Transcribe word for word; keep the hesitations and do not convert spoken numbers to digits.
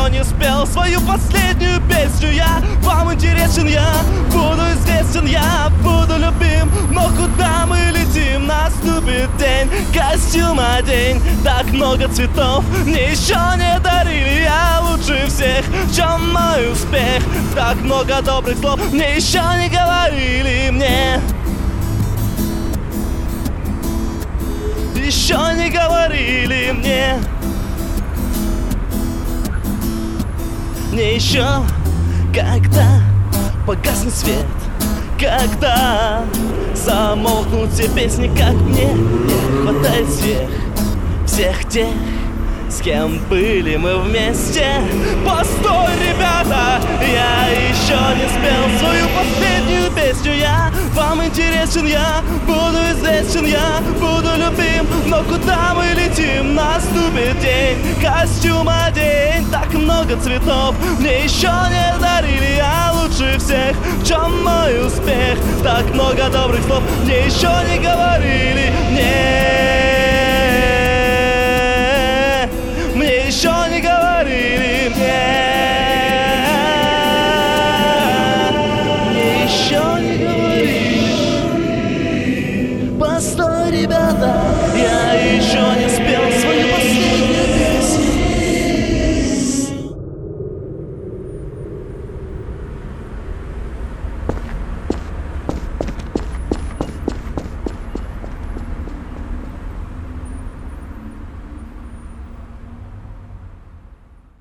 еще не спел свою последнюю песню. Я вам интересен, я буду известен, я буду любим. Но куда мы летим? Наступит день, костюм одень. Так много цветов мне еще не дарили. Я лучше всех, в чем мой успех? Так много добрых слов мне еще не говорили. Мне еще не говорили мне. Мне еще, когда погаснет свет, когда замолкнут все песни, как мне не хватает всех, всех тех, с кем были мы вместе. Постой, ребята, я еще не спел свою последнюю песню. Я вам интересен, я буду известен, я буду любим. Но куда мы летим? Наступит день, костюм одень. Так много цветов мне еще не дарили. Я лучше всех, в чем мой успех? Так много добрых слов мне еще не говорили. Нет.